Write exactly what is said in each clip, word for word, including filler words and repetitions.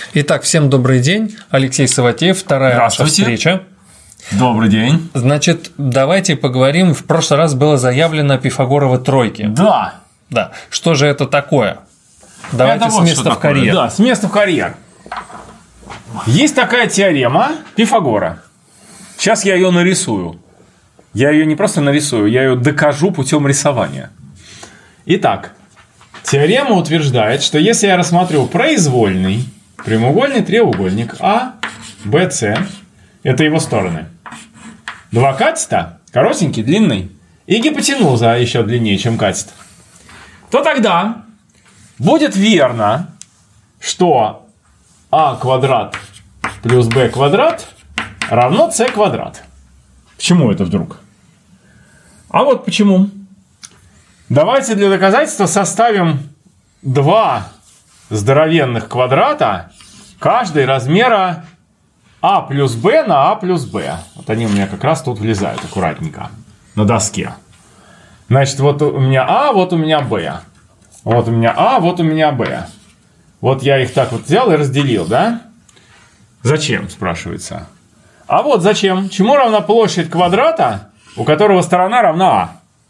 Итак, всем добрый день. Алексей Саватеев, вторая наша встреча. Добрый день. Значит, давайте поговорим. В прошлый раз было заявлено Пифагоровы тройки. Да. Да. Что же это такое? Давайте это с вот места в карьер. Да, с места в карьер. Есть такая теорема Пифагора. Сейчас я ее нарисую. Я ее не просто нарисую, я ее докажу путем рисования. Итак, теорема утверждает, что если я рассмотрю произвольный прямоугольный треугольник А, Б, С, это его стороны, два катета, коротенький, длинный, и гипотенуза еще длиннее, чем катет, то тогда будет верно, что А квадрат плюс Б квадрат равно С квадрат. Почему это вдруг? А вот почему. Давайте для доказательства составим два здоровенных квадрата, каждый размера А плюс Б на А плюс Б. Вот они у меня как раз тут влезают аккуратненько на доске. Значит, вот у меня А, вот у меня Б. Вот у меня А, вот у меня Б. Вот я их так вот взял и разделил, да? Зачем, спрашивается. А вот зачем? Чему равна площадь квадрата, у которого сторона равна А?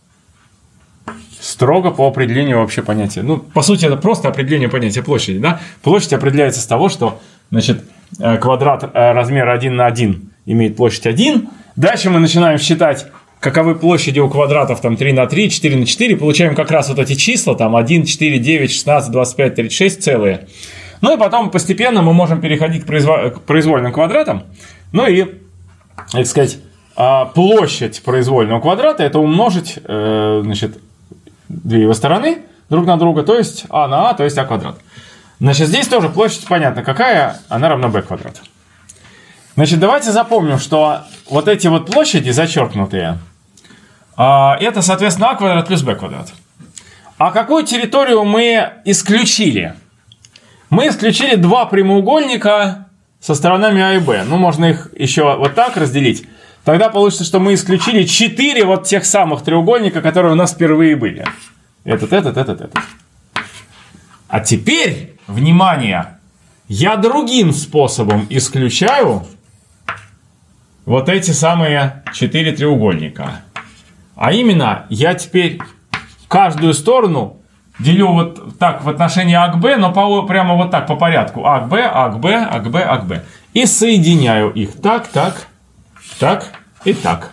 Строго по определению вообще понятия. Ну, по сути, это просто определение понятия площади, да? Площадь определяется с того, что, значит, квадрат размера один на один имеет площадь один. Дальше мы начинаем считать, каковы площади у квадратов там три на три, четыре на четыре. Получаем как раз вот эти числа, там один, четыре, девять, шестнадцать, двадцать пять, тридцать шесть целые. Ну и потом постепенно мы можем переходить к, произвол... к произвольным квадратам. Ну и, так сказать, площадь произвольного квадрата это умножить, значит, две его стороны друг на друга, то есть А на А, то есть А квадрат. Значит, здесь тоже площадь понятно какая, она равна b квадрат. Значит, давайте запомним, что вот эти вот площади зачеркнутые, это, соответственно, А квадрат плюс b квадрат. А какую территорию мы исключили? Мы исключили два прямоугольника со сторонами А и Б. Ну, можно их еще вот так разделить. Тогда получится, что мы исключили четыре вот тех самых треугольника, которые у нас впервые были. Этот, этот, этот, этот. А теперь, внимание, я другим способом исключаю вот эти самые четыре треугольника. А именно, я теперь каждую сторону делю вот так в отношении А к Б, но по, прямо вот так по порядку. А к Б, А к Б, А к Б, А к Б. И соединяю их так, так, так и так.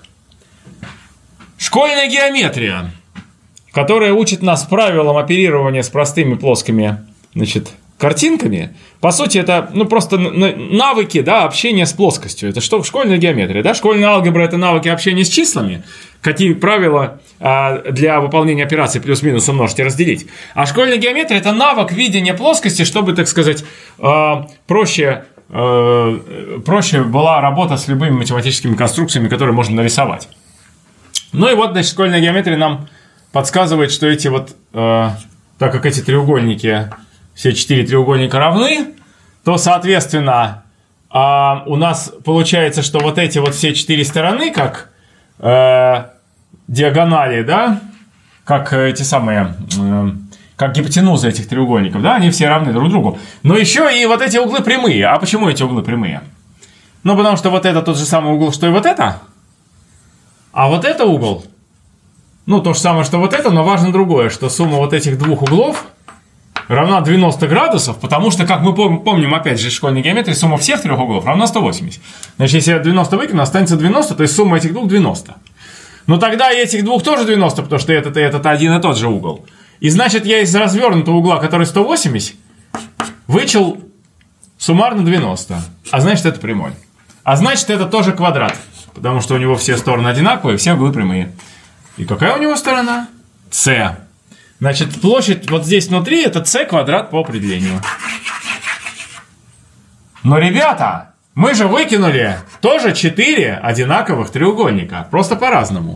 Школьная геометрия, которая учит нас правилам оперирования с простыми плоскими, значит, картинками. По сути, это ну, просто навыки, да, общения с плоскостью. Это что? Школьная геометрия. Да? Школьная алгебра – это навыки общения с числами. Какие правила а, для выполнения операций плюс-минус умножить и разделить. А школьная геометрия – это навык видения плоскости, чтобы, так сказать, а, проще, а, проще была работа с любыми математическими конструкциями, которые можно нарисовать. Ну и вот, значит, школьная геометрия нам подсказывает, что эти вот, а, так как эти треугольники, все четыре треугольника равны, то, соответственно, а, у нас получается, что вот эти вот все четыре стороны, как э, диагонали, да, как эти самые, э, как гипотенузы этих треугольников, да, они все равны друг другу. Но еще и вот эти углы прямые. А почему эти углы прямые? Ну, потому что вот это тот же самый угол, что и вот это. А вот это угол, ну, то же самое, что вот это, но важно другое, что сумма вот этих двух углов равна девяносто градусов, потому что, как мы помним, опять же, из школьной геометрии, сумма всех трех углов равна сто восемьдесят. Значит, если я девяносто выкину, останется девяносто, то есть сумма этих двух девяносто. Но тогда и этих двух тоже девяносто, потому что этот и этот один и тот же угол. И значит, я из развернутого угла, который сто восемьдесят, вычел суммарно девяносто. А значит, это прямой. А значит, это тоже квадрат, потому что у него все стороны одинаковые, все углы прямые. И какая у него сторона? С. Значит, площадь вот здесь внутри это С квадрат по определению. Но, ребята, мы же выкинули тоже четыре одинаковых треугольника. Просто по-разному.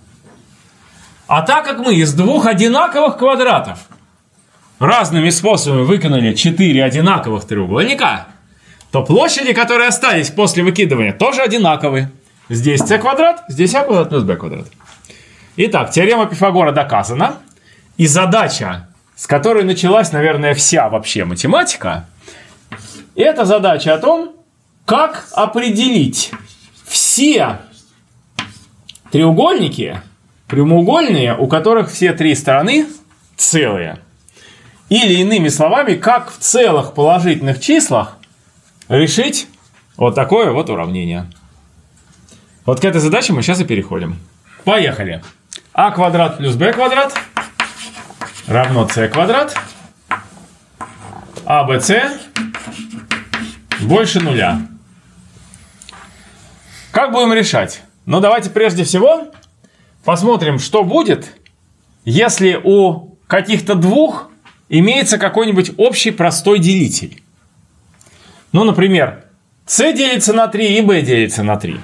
А так как мы из двух одинаковых квадратов разными способами выкинули четыре одинаковых треугольника, то площади, которые остались после выкидывания, тоже одинаковые. Здесь С квадрат, здесь А квадрат плюс Б квадрат. Итак, теорема Пифагора доказана. И задача, с которой началась, наверное, вся вообще математика, Это задача о том, как определить все треугольники, прямоугольные, у которых все три стороны целые. Или иными словами, как в целых положительных числах решить вот такое вот уравнение. Вот к этой задаче мы сейчас и переходим. Поехали. А квадрат плюс b квадрат равно c квадрат. а бэ цэ больше нуля. Как будем решать? Ну, давайте прежде всего посмотрим, что будет, если у каких-то двух имеется какой-нибудь общий простой делитель. Ну, например, c делится на три и b делится на три.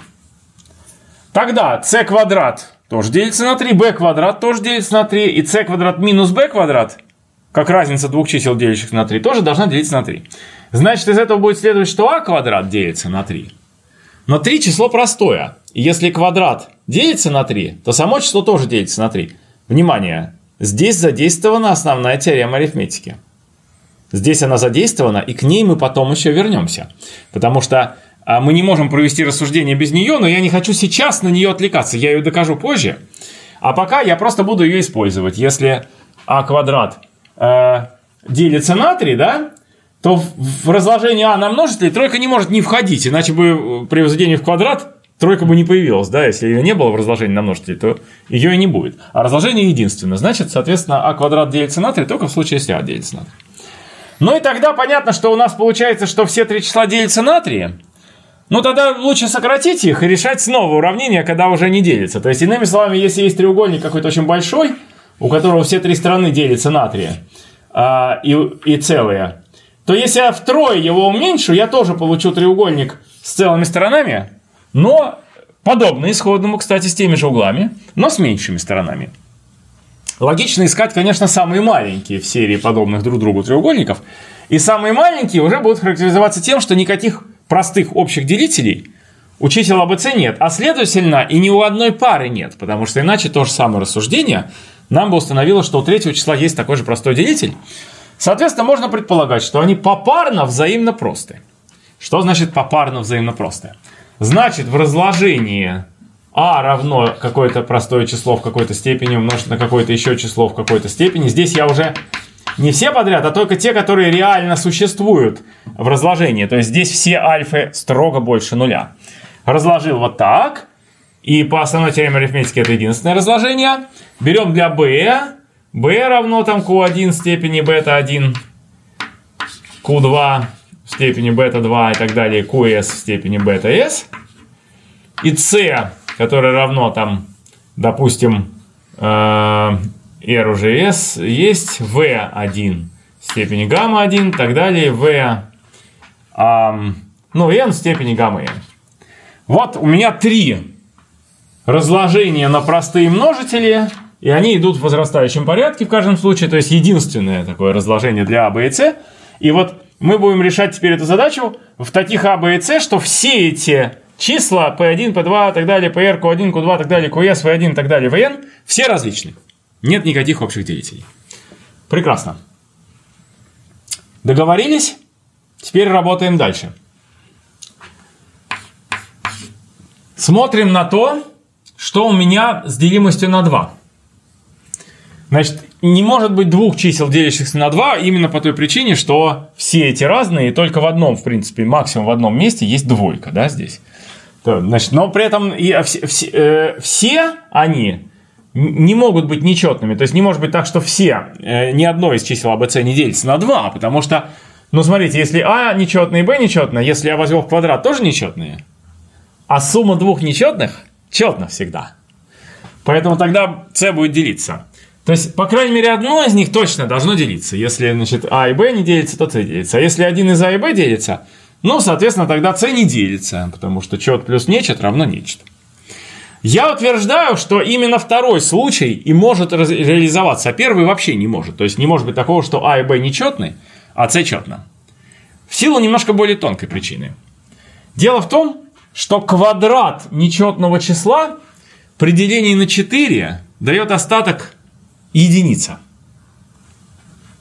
Тогда c квадрат тоже делится на три, b квадрат тоже делится на три, и c квадрат минус b квадрат, как разница двух чисел, делящихся на три, тоже должна делиться на три. Значит, из этого будет следовать, что а квадрат делится на три. Но три число простое. И если квадрат делится на три, то само число тоже делится на три. Внимание! Здесь задействована основная теорема арифметики. Здесь она задействована, и к ней мы потом еще вернемся. Потому что а, мы не можем провести рассуждение без нее, но я не хочу сейчас на нее отвлекаться. Я ее докажу позже. А пока я просто буду ее использовать. Если а квадрат э, делится на три, да, то в разложении а на множители тройка не может не входить. Иначе бы при возведении в квадрат тройка бы не появилась. Да? Если ее не было в разложении на множители, то ее и не будет. А разложение единственное. Значит, соответственно, а квадрат делится на три только в случае, если а делится на три. Ну и тогда понятно, что у нас получается, что все три числа делятся на три. Ну тогда лучше сократить их и решать снова уравнение, когда уже не делится. То есть, иными словами, если есть треугольник какой-то очень большой, у которого все три стороны делятся на три а, и, и целые, то если я втрое его уменьшу, я тоже получу треугольник с целыми сторонами, но подобный исходному, кстати, с теми же углами, но с меньшими сторонами. Логично искать, конечно, самые маленькие в серии подобных друг другу треугольников. И самые маленькие уже будут характеризоваться тем, что никаких простых общих делителей у чисел а бэ цэ нет. А следовательно, и ни у одной пары нет. Потому что иначе то же самое рассуждение нам бы установило, что у третьего числа есть такой же простой делитель. Соответственно, можно предполагать, что они попарно взаимно просты. Что значит попарно взаимно просты? Значит, в разложении а равно какое-то простое число в какой-то степени умножить на какое-то еще число в какой-то степени. Здесь я уже не все подряд, а только те, которые реально существуют в разложении. То есть здесь все альфы строго больше нуля. Разложил вот так. И по основной теореме арифметики это единственное разложение. Берем для b. b равно там q один в степени бета один, q два в степени бета два и так далее, qs в степени бета s. И c, которое равно там, допустим, r уже s, есть v один в степени гамма один и так далее, v, ну, n в степени гамма n. Вот у меня три разложения на простые множители, и они идут в возрастающем порядке в каждом случае, то есть единственное такое разложение для а, b и c. И вот мы будем решать теперь эту задачу в таких а, b и c, что все эти числа пи один, пи два, так далее, pr, q один, q два, так далее, qs, v один, так далее, vn, все различны. Нет никаких общих делителей. Прекрасно. Договорились? Теперь работаем дальше. Смотрим на то, что у меня с делимостью на два. Значит, не может быть двух чисел, делящихся на два, именно по той причине, что все эти разные, и только в одном, в принципе, максимум в одном месте есть двойка, да, здесь. Значит, но при этом и все, все, э, все они не могут быть нечетными. То есть не может быть так, что все, э, ни одно из чисел а, b, c не делится на два, потому что, ну смотрите, если а нечетное и b нечетное, если я возвел в квадрат, тоже нечетные, а сумма двух нечетных четна всегда. Поэтому тогда c будет делиться. То есть, по крайней мере, одно из них точно должно делиться. Если, значит, а и b не делится, то c делится. А если один из а и b делится, ну, соответственно, тогда c не делится, потому что чет плюс нечет равно нечет. Я утверждаю, что именно второй случай и может ре- реализоваться, а первый вообще не может. То есть, не может быть такого, что а и b нечетны, а c четно. В силу немножко более тонкой причины. Дело в том, что квадрат нечетного числа при делении на четыре дает остаток единица.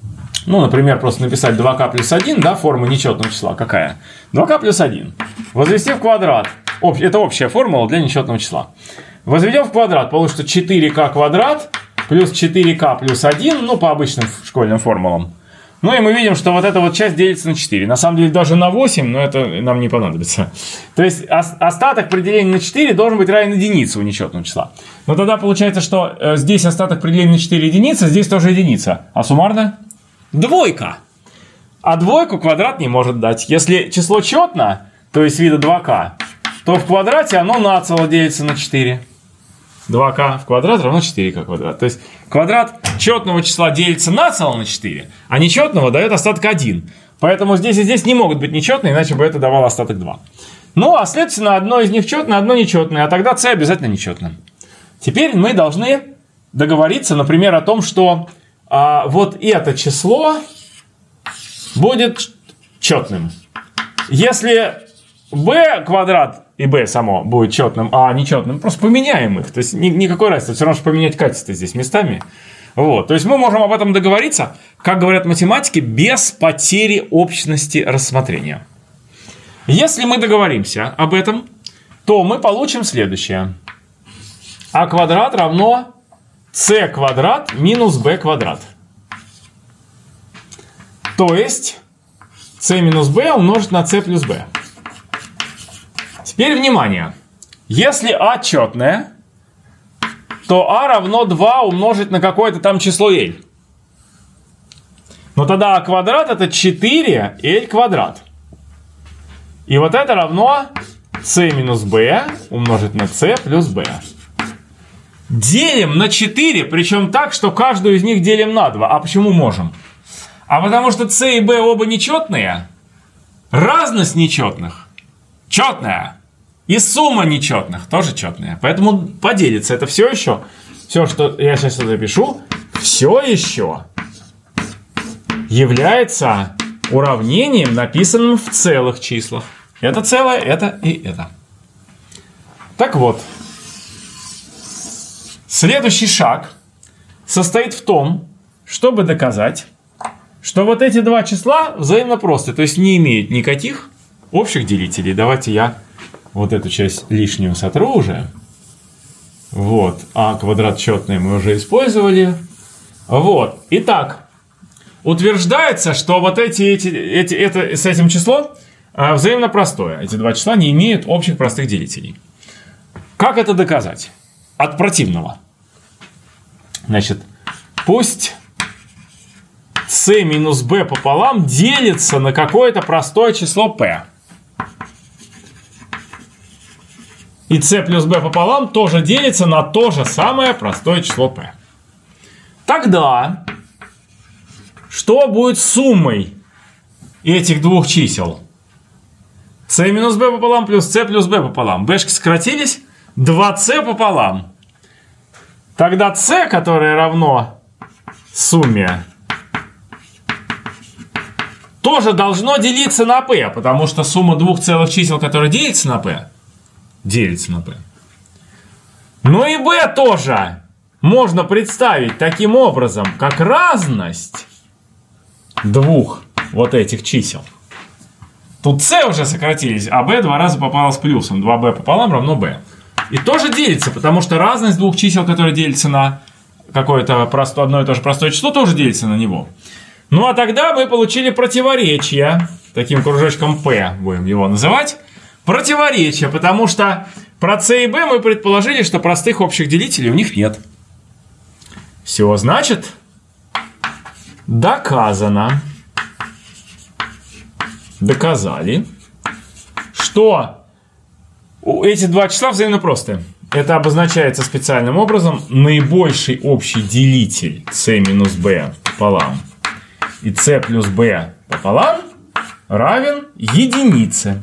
Ну, например, просто написать два ка плюс один, да, форма нечетного числа. Какая? два ка плюс один. Возвести в квадрат. Об, это общая формула для нечетного числа. Возведем в квадрат. Получится четыре ка квадрат плюс четыре ка плюс один, ну, по обычным школьным формулам. Ну, и мы видим, что вот эта вот часть делится на четыре. На самом деле даже на восемь, но это нам не понадобится. То есть остаток при делении на четыре должен быть равен единице у нечетного числа. Но тогда получается, что э, здесь остаток при делении на четыре единица, здесь тоже единица. А суммарно? Двойка. А двойку квадрат не может дать. Если число четно, то есть вида два ка, то в квадрате оно нацело делится на четыре. два ка в квадрат равно четыре ка квадрат. То есть квадрат четного числа делится нацело на четыре, а нечетного дает остаток один. Поэтому здесь и здесь не могут быть нечетные, иначе бы это давало остаток два. Ну, а следовательно, одно из них четное, одно нечетное, а тогда c обязательно нечетное. Теперь мы должны договориться, например, о том, что а, вот это число будет четным. Если b квадрат и b само будет четным, а нечетным, просто поменяем их. То есть ни, никакой разницы, все равно, что поменять качество здесь местами. Вот. То есть мы можем об этом договориться, как говорят математики, без потери общности рассмотрения. Если мы договоримся об этом, то мы получим следующее. А квадрат равно c квадрат минус b квадрат. То есть c минус b умножить на c плюс b. Теперь внимание. Если а четное, то а равно два умножить на какое-то там число l. Но тогда а квадрат это четыре l квадрат. И вот это равно c минус b умножить на c плюс b. Делим на четыре, причем так, что каждую из них делим на два. А почему можем? А потому что c и b оба нечетные. Разность нечетных четная. И сумма нечетных тоже четная. Поэтому поделится. Это все еще, все, что я сейчас запишу, все еще является уравнением, написанным в целых числах. Это целое, это и это. Так вот. Следующий шаг состоит в том, чтобы доказать, что вот эти два числа взаимно просты, то есть не имеют никаких общих делителей. Давайте я вот эту часть лишнюю сотру уже. Вот. А квадрат четный мы уже использовали. Вот. Итак, утверждается, что вот эти, эти, эти, это, с этим числом а, взаимно простое. Эти два числа не имеют общих простых делителей. Как это доказать? От противного. Значит, пусть c минус b пополам делится на какое-то простое число p. И c плюс b пополам тоже делится на то же самое простое число p. Тогда что будет суммой этих двух чисел? c минус b пополам плюс c плюс b пополам. b-шки сократились. два c пополам. Тогда c, которое равно сумме, тоже должно делиться на p, потому что сумма двух целых чисел, которые делятся на p, делится на p. Но и b тоже можно представить таким образом, как разность двух вот этих чисел. Тут c уже сократились, а b два раза попалось плюсом. два b пополам равно b. И тоже делится, потому что разность двух чисел, которые делятся на какое-то простое, одно и то же простое число, тоже делится на него. Ну а тогда мы получили противоречие, таким кружочком P будем его называть, противоречие, потому что про c и b мы предположили, что простых общих делителей у них нет. Все, значит, доказано, доказали, что эти два числа взаимно просты. Это обозначается специальным образом. Наибольший общий делитель c минус b пополам и c плюс b пополам равен единице.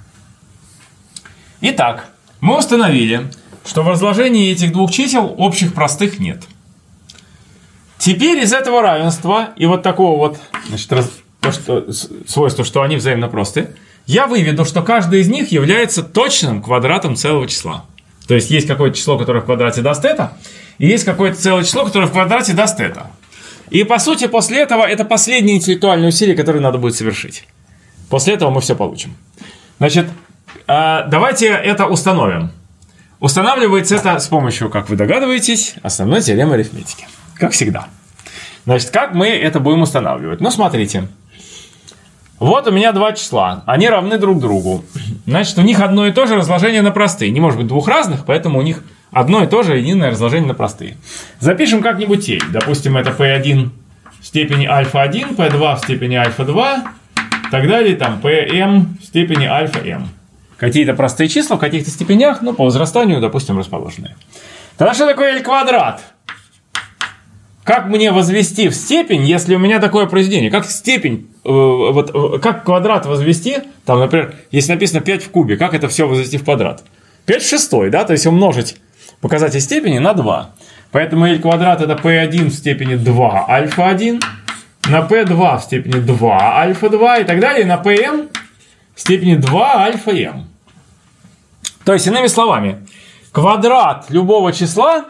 Итак, мы установили, что в разложении этих двух чисел общих простых нет. Теперь из этого равенства и вот такого вот, значит, раз, то, что, свойства, что они взаимно просты, я выведу, что каждый из них является точным квадратом целого числа. То есть есть какое-то число, которое в квадрате даст это, и есть какое-то целое число, которое в квадрате даст это. И, по сути, после этого это последнее интеллектуальное усилие, которое надо будет совершить. После этого мы все получим. Значит, давайте это установим. Устанавливается это с помощью, как вы догадываетесь, основной теоремы арифметики. Как всегда. Значит, как мы это будем устанавливать? Ну, смотрите. Вот у меня два числа. Они равны друг другу. Значит, у них одно и то же разложение на простые. Не может быть двух разных, поэтому у них одно и то же единое разложение на простые. Запишем как-нибудь тель. Допустим, это пи один в степени альфа один, пи два в степени альфа два, и так далее, там pm в степени альфа m. Какие-то простые числа в каких-то степенях, но по возрастанию, допустим, расположенные. Тогда что такое L квадрат? Как мне возвести в степень, если у меня такое произведение? Как степень, э, вот, э, как квадрат возвести? Там, например, если написано пять в кубе, как это все возвести в квадрат? пять в шестой, да? То есть умножить показатель степени на два. Поэтому L квадрат это пи один в степени два альфа один, на пи два в степени два альфа два и так далее, на pm в степени два альфа m. То есть, иными словами, квадрат любого числа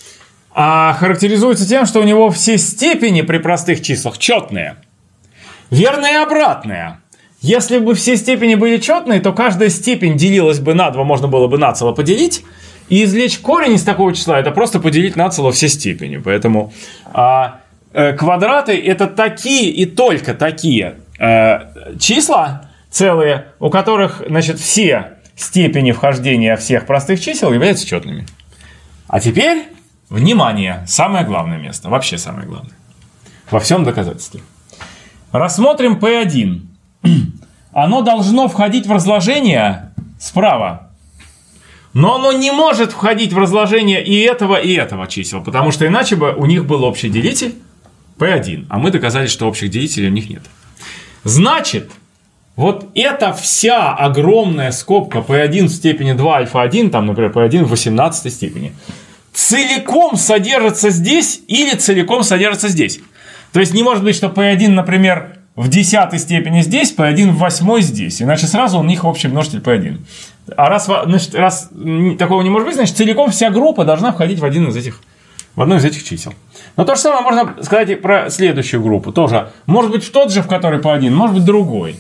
а, характеризуется тем, что у него все степени при простых числах четные. Верное и обратное. Если бы все степени были четные, то каждая степень делилась бы на два, можно было бы нацело поделить. И извлечь корень из такого числа, это просто поделить нацело все степени. Поэтому а, э, квадраты это такие и только такие э, числа целые, у которых, значит, все степени вхождения всех простых чисел являются четными. А теперь, внимание, самое главное место, вообще самое главное, во всем доказательстве. Рассмотрим пи один. Оно должно входить в разложение справа, но оно не может входить в разложение и этого, и этого чисел, потому что иначе бы у них был общий делитель пи один, а мы доказали, что общих делителей у них нет. Значит, вот эта вся огромная скобка пи один в степени два альфа один, там, например, пи один в восемнадцатой степени, целиком содержится здесь или целиком содержится здесь. То есть не может быть, что пи один, например, в десятой степени здесь, пи один в восьмой здесь. Иначе сразу у них общий множитель пи один. А раз, значит, раз такого не может быть, значит целиком вся группа должна входить в один из этих, в одно из этих чисел. Но то же самое можно сказать и про следующую группу. Тоже может быть в тот же, в который пи один, может быть другой.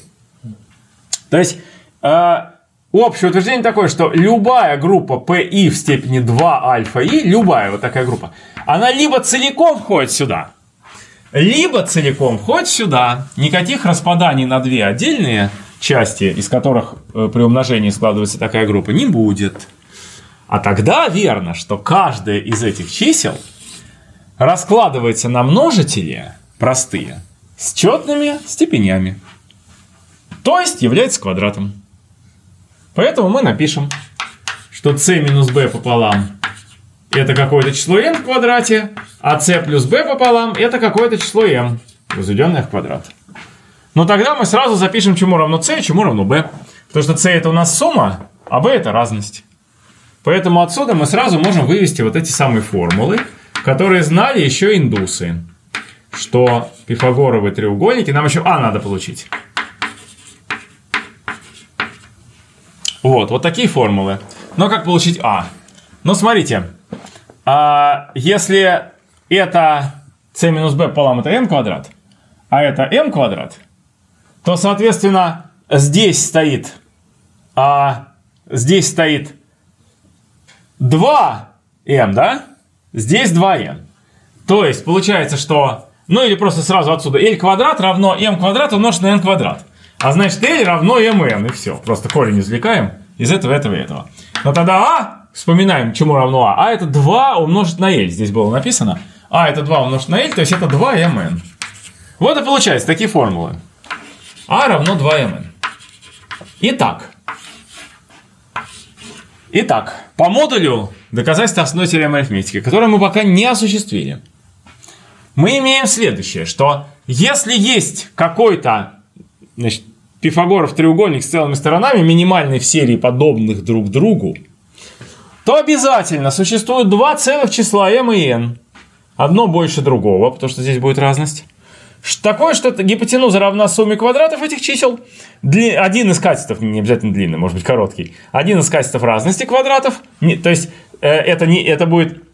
То есть э, общее утверждение такое, что любая группа пи в степени два альфа и, любая вот такая группа, она либо целиком входит сюда, либо целиком входит сюда. Никаких распаданий на две отдельные части, из которых э, при умножении складывается такая группа, не будет. А тогда верно, что каждое из этих чисел раскладывается на множители простые с четными степенями. То есть является квадратом. Поэтому мы напишем, что c минус b пополам это какое-то число n в квадрате, а c плюс b пополам это какое-то число m, возведенное в квадрат. Но тогда мы сразу запишем, чему равно c, чему равно b. Потому что c это у нас сумма, а b это разность. Поэтому отсюда мы сразу можем вывести вот эти самые формулы, которые знали еще индусы. Что пифагоровые треугольники, нам еще а надо получить. Вот, вот такие формулы. Но как получить а? Ну, смотрите. А если это c минус b пополам это n квадрат, а это m квадрат, то, соответственно, здесь стоит, а, здесь стоит два m, да? Здесь два n. То есть, получается, что... Ну, или просто сразу отсюда. L квадрат равно m квадрат умножить на n квадрат. А значит, L равно mn, и все. Просто корень извлекаем из этого, этого и этого. Но тогда а, вспоминаем, чему равно а. А это два умножить на L. Здесь было написано. А это два умножить на L, то есть это два mn. Вот и получается такие формулы. А равно два mn. Итак. Итак, по модулю доказательства основной теоремы арифметики, которое мы пока не осуществили, мы имеем следующее, что если есть какой-то, значит, Пифагоров треугольник с целыми сторонами, минимальный в серии подобных друг другу, то обязательно существует два целых числа m и n. Одно больше другого, потому что здесь будет разность. Такое, что гипотенуза равна сумме квадратов этих чисел. Дли... Один из катетов, не обязательно длинный, может быть короткий. Один из катетов разности квадратов. Не, то есть э, это, не, это будет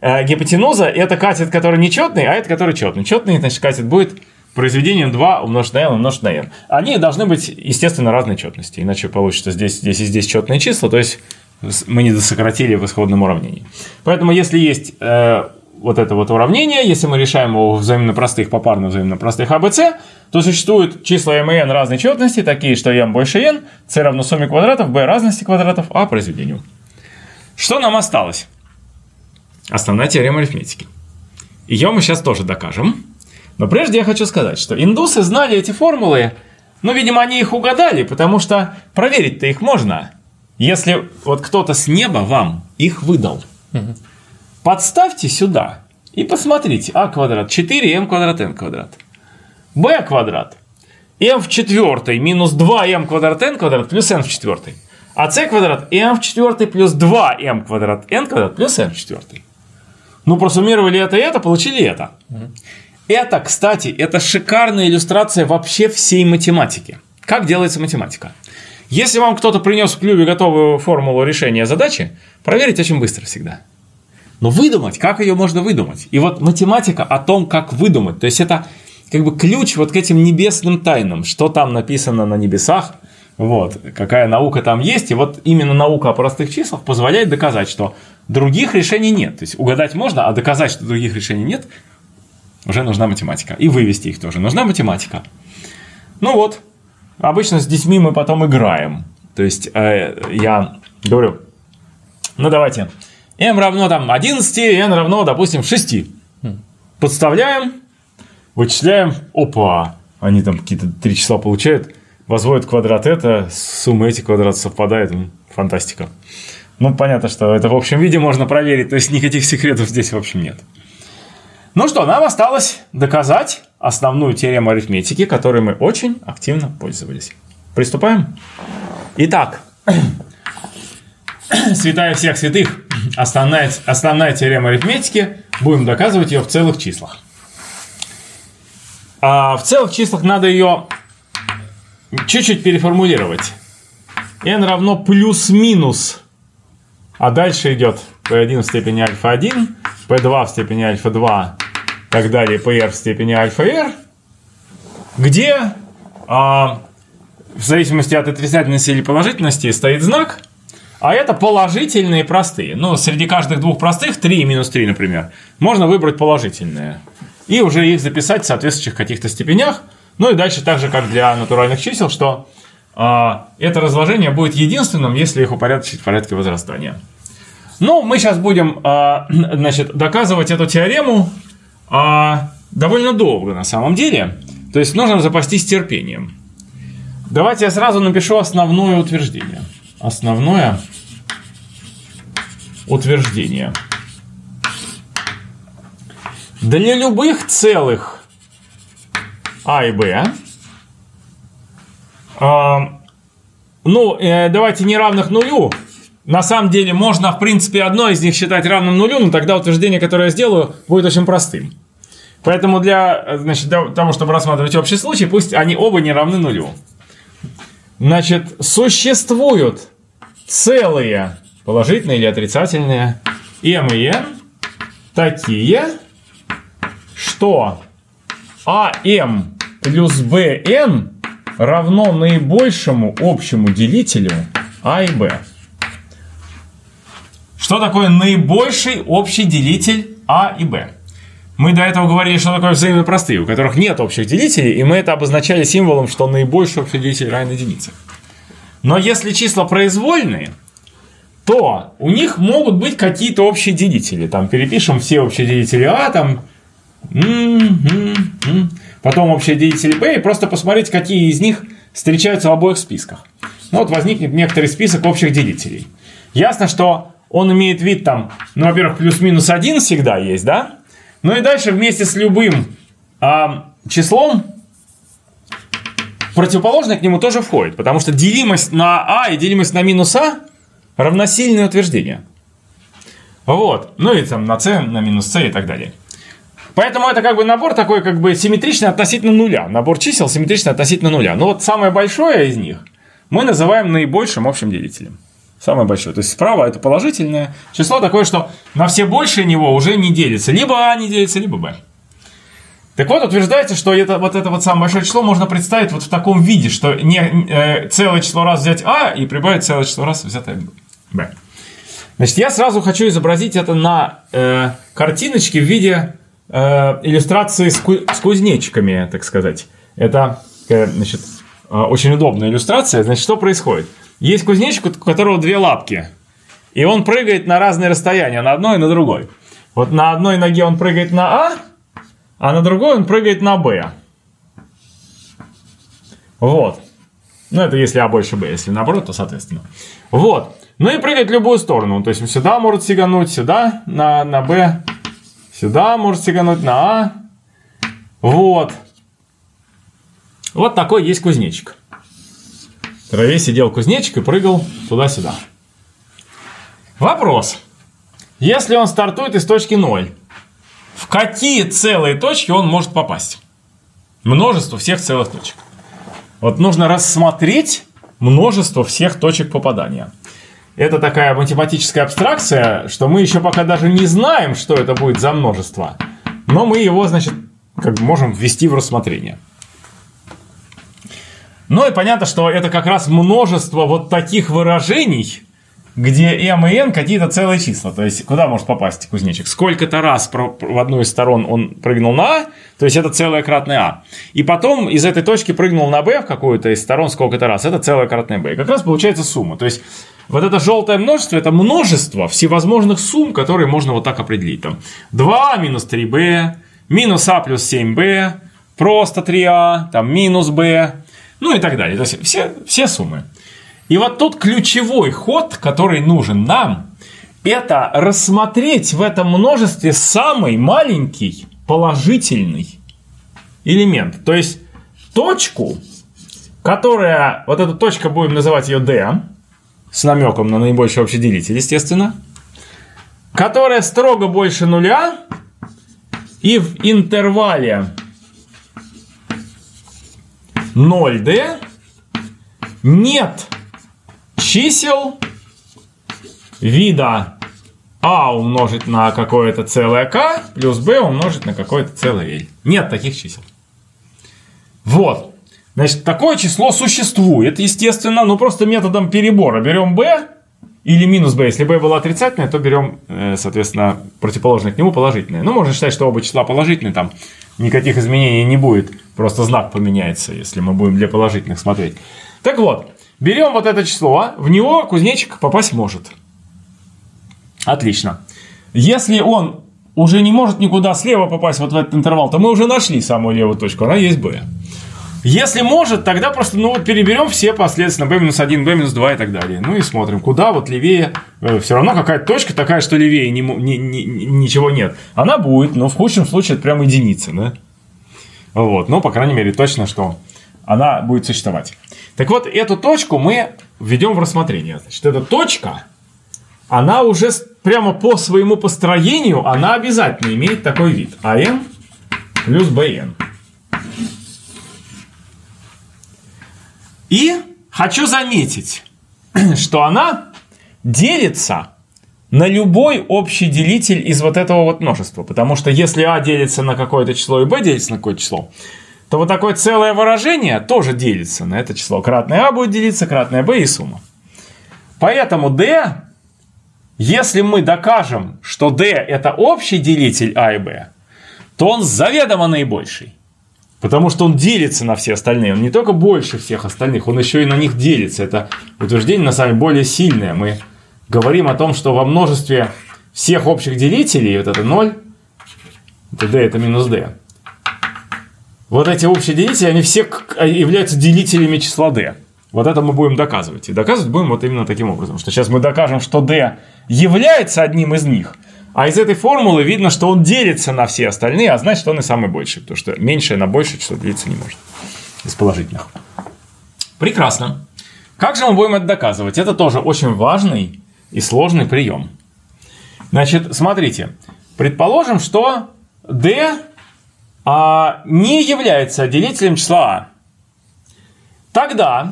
э, гипотенуза – это катет, который нечетный, а это который четный. Четный, значит, катет будет произведением два умножить на n умножить на n. Они должны быть, естественно, разной четности, иначе получится здесь, здесь и здесь четные числа, то есть мы не досократили в исходном уравнении. Поэтому если есть э, вот это вот уравнение, если мы решаем его взаимно простых, попарно взаимно простых а бэ цэ, то существуют числа m и n разной четности, такие, что m больше n, c равно сумме квадратов, b разности квадратов, а произведению. Что нам осталось? Основная теорема арифметики. Ее мы сейчас тоже докажем. Но прежде я хочу сказать, что индусы знали эти формулы, но, видимо, они их угадали, потому что проверить-то их можно, если вот кто-то с неба вам их выдал. Угу. Подставьте сюда и посмотрите. А квадрат четыре, m квадрат, n квадрат. b квадрат. m в четвертой минус два m квадрат, n квадрат плюс n в четвертой. А c квадрат m в четвертой плюс два m квадрат, n квадрат плюс n в четвертой. Ну, просуммировали это и это, получили это. Угу. Это, кстати, это шикарная иллюстрация вообще всей математики. Как делается математика? Если вам кто-то принес в клюве готовую формулу решения задачи, проверить очень быстро всегда. Но выдумать, как ее можно выдумать? И вот математика о том, как выдумать. То есть это как бы ключ вот к этим небесным тайнам. Что там написано на небесах, вот, какая наука там есть. И вот именно наука о простых числах позволяет доказать, что других решений нет. То есть угадать можно, а доказать, что других решений нет, уже нужна математика. И вывести их тоже нужна математика. Ну вот. Обычно с детьми мы потом играем. То есть э, я говорю, ну давайте, m равно там одиннадцати, n равно, допустим, шести. Подставляем, вычисляем, опа, они там какие-то три числа получают, возводят квадрат это, сумма этих квадратов совпадает, фантастика. Ну понятно, что это в общем виде можно проверить, то есть никаких секретов здесь в общем нет. Ну что, нам осталось доказать основную теорему арифметики, которой мы очень активно пользовались. Приступаем? Итак, святая всех святых, основная, основная теорема арифметики, будем доказывать ее в целых числах. А в целых числах надо ее чуть-чуть переформулировать. n равно плюс-минус, а дальше идет p один в степени альфа один, p два в степени альфа два, и так далее, pr в степени альфа r, где а, в зависимости от отрицательности или положительности стоит знак, а это положительные простые. Ну, среди каждых двух простых, три и минус три, например, можно выбрать положительные. И уже их записать в соответствующих каких-то степенях. Ну и дальше так же, как для натуральных чисел, что а, это разложение будет единственным, если их упорядочить в порядке возрастания. Ну, мы сейчас будем а, значит, доказывать эту теорему а, довольно долго на самом деле. То есть нужно запастись терпением. Давайте я сразу напишу основное утверждение. Основное утверждение. Для любых целых а и b, а, ну, э, давайте не равных нулю. На самом деле можно, в принципе, одно из них считать равным нулю, но тогда утверждение, которое я сделаю, будет очень простым. Поэтому для, значит, для того, чтобы рассматривать общий случай, пусть они оба не равны нулю. Значит, существуют целые, положительные или отрицательные, m и n, такие, что ам плюс bn равно наибольшему общему делителю а и b. Что такое наибольший общий делитель а и b? Мы до этого говорили, что такое взаимно простые, у которых нет общих делителей, и мы это обозначали символом, что наибольший общий делитель равен единице. Но если числа произвольные, то у них могут быть какие-то общие делители. Там перепишем все общие делители а, там, потом общие делители b, и просто посмотреть, какие из них встречаются в обоих списках. Ну вот возникнет некоторый список общих делителей. Ясно, что он имеет вид там, ну, во-первых, плюс-минус один всегда есть, да? Ну и дальше вместе с любым а, числом противоположное к нему тоже входит, потому что делимость на а и делимость на минус а равносильные утверждения. Вот. Ну и там на c, на минус c и так далее. Поэтому это как бы набор такой как бы симметричный относительно нуля. Набор чисел симметричный относительно нуля. Но вот самое большое из них мы называем наибольшим общим делителем. Самое большое. То есть справа это положительное число такое, что на все большее него уже не делится. Либо А не делится, либо Б. Так вот, утверждается, что это, вот это вот самое большое число можно представить вот в таком виде, что не э, целое число раз взять А и прибавить целое число раз взятое Б. Значит, я сразу хочу изобразить это на э, картиночке в виде э, иллюстрации с, ку- с кузнечиками, так сказать. Это, э, значит, э, очень удобная иллюстрация. Значит, что происходит? Есть кузнечик, у которого две лапки, и он прыгает на разные расстояния, на одной и на другой. Вот на одной ноге он прыгает на А, а на другой он прыгает на Б. Вот. Ну, это если А больше Б, если наоборот, то соответственно. Вот. Ну и прыгать в любую сторону. То есть сюда может сигануть, сюда на, на Б, сюда может сигануть на А. Вот. Вот такой есть кузнечик. В траве сидел кузнечик и прыгал туда-сюда. Вопрос. Если он стартует из точки ноль, в какие целые точки он может попасть? Множество всех целых точек. Вот нужно рассмотреть множество всех точек попадания. Это такая математическая абстракция, что мы еще пока даже не знаем, что это будет за множество. Но мы его, значит, как бы можем ввести в рассмотрение. Ну и понятно, что это как раз множество вот таких выражений, где m и n какие-то целые числа. То есть, куда может попасть кузнечик? Сколько-то раз в одну из сторон он прыгнул на А, то есть это целое кратное А. И потом из этой точки прыгнул на Б в какую-то из сторон сколько-то раз. Это целое кратное Б. И как раз получается сумма. То есть, вот это желтое множество, это множество всевозможных сумм, которые можно вот так определить. Там два А минус три Б, минус А плюс семь Б, просто три А, там минус Б, ну и так далее. То есть, все, все суммы. И вот тут ключевой ход, который нужен нам, это рассмотреть в этом множестве самый маленький положительный элемент. То есть точку, которая, вот эту точку будем называть ее D, с намеком на наибольший общий делитель, естественно, которая строго больше нуля и в интервале ноль дэ нет чисел вида А умножить на какое-то целое К плюс Б умножить на какое-то целое L. Нет таких чисел. Вот. Значит, такое число существует, естественно, но просто методом перебора. Берем B или минус B. Если B было отрицательное, то берем, соответственно, противоположное к нему положительное. Ну, можно считать, что оба числа положительные, там никаких изменений не будет. Просто знак поменяется, если мы будем для положительных смотреть. Так вот. Берем вот это число, в него кузнечик попасть может. Отлично. Если он уже не может никуда слева попасть вот в этот интервал, то мы уже нашли самую левую точку, она есть B. Если может, тогда просто ну, вот переберем все последствия B минус один, B минус два и так далее. Ну и смотрим, куда вот левее. Все равно какая-то точка такая, что левее ни, ни, ни, ничего нет. Она будет, но в худшем случае это прям единица. Да? Вот. Ну, по крайней мере, точно, что она будет существовать. Так вот, эту точку мы введем в рассмотрение. Значит, эта точка, она уже прямо по своему построению, она обязательно имеет такой вид. АН плюс БН. И хочу заметить, что она делится на любой общий делитель из вот этого вот множества. Потому что если А делится на какое-то число и Б делится на какое-то число, то вот такое целое выражение тоже делится на это число. Кратное А будет делиться, кратное Б и сумма. Поэтому D, если мы докажем, что D это общий делитель А и Б, то он заведомо наибольший. Потому что он делится на все остальные. Он не только больше всех остальных, он еще и на них делится. Это утверждение на самом деле более сильное. Мы говорим о том, что во множестве всех общих делителей, вот это ноль, это D это минус D, вот эти общие делители, они все являются делителями числа d. Вот это мы будем доказывать. И доказывать будем вот именно таким образом. Что сейчас мы докажем, что d является одним из них. А из этой формулы видно, что он делится на все остальные, а значит, он и самый больший. Потому что меньшее на большее число делиться не может. Из положительных. Прекрасно. Как же мы будем это доказывать? Это тоже очень важный и сложный прием. Значит, смотрите. Предположим, что d... а не является делителем числа А. Тогда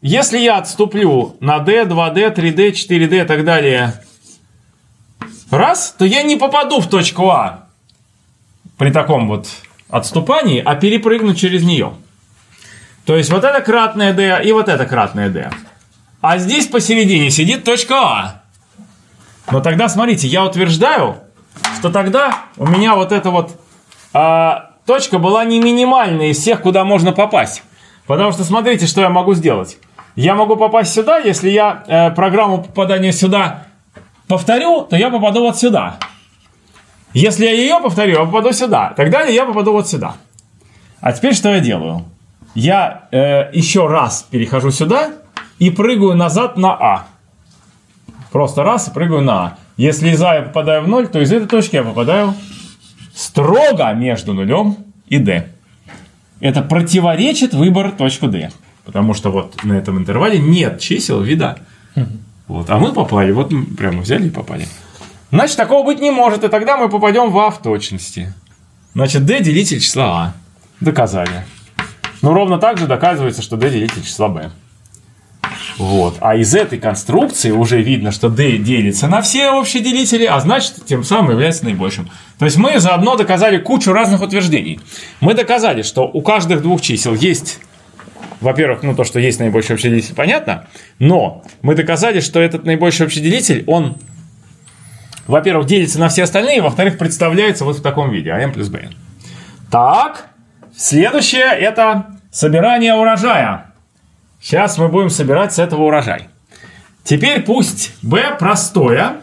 если я отступлю на d, два d, три d, четыре d и так далее, раз, то я не попаду в точку А при таком вот отступании, а перепрыгну через нее. То есть вот это кратное d и вот это кратное d. А здесь посередине сидит точка А. Но тогда, смотрите, я утверждаю, что тогда у меня вот эта вот а, точка была не минимальная из всех, куда можно попасть. Потому что смотрите, что я могу сделать. Я могу попасть сюда, если я э, программу попадания сюда повторю, то я попаду вот сюда. Если я ее повторю, я попаду сюда. Тогда я попаду вот сюда. А теперь что я делаю? Я э, еще раз перехожу сюда и прыгаю назад на А. Просто раз и прыгаю на А. Если из А я попадаю в ноль, то из этой точки я попадаю строго между нулем и D. Это противоречит выбору точку D. Потому что вот на этом интервале нет чисел вида. Вот. А мы попали, вот мы прямо взяли и попали. Значит, такого быть не может, и тогда мы попадем в А в точности. Значит, D делитель числа А. Доказали. Но ровно так же доказывается, что D делитель числа B. Вот. А из этой конструкции уже видно, что D делится на все общие делители, а значит, тем самым является наибольшим. То есть мы заодно доказали кучу разных утверждений. Мы доказали, что у каждых двух чисел есть, во-первых, ну то, что есть наибольший общий делитель, понятно, но мы доказали, что этот наибольший общий делитель, он, во-первых, делится на все остальные, во-вторых, представляется вот в таком виде, АМ плюс БН. Так, следующее это собирание урожая. Сейчас мы будем собирать с этого урожай. Теперь пусть B простое,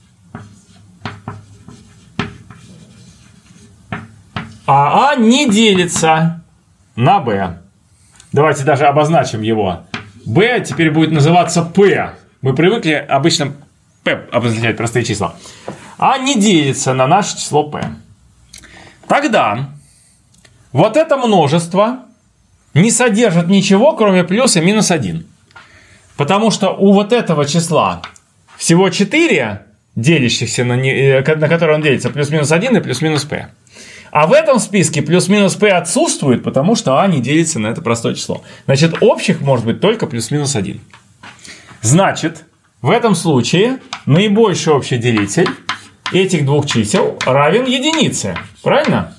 а А не делится на B. Давайте даже обозначим его. B теперь будет называться P. Мы привыкли обычно P обозначать простые числа. А не делится на наше число P. Тогда вот это множество не содержит ничего, кроме плюс и минус один. Потому что у вот этого числа всего четыре делящихся, на, не, на которые он делится, плюс-минус один и плюс-минус p. А в этом списке плюс-минус p отсутствует, потому что а не делится на это простое число. Значит, общих может быть только плюс-минус один. Значит, в этом случае наибольший общий делитель этих двух чисел равен единице. Правильно?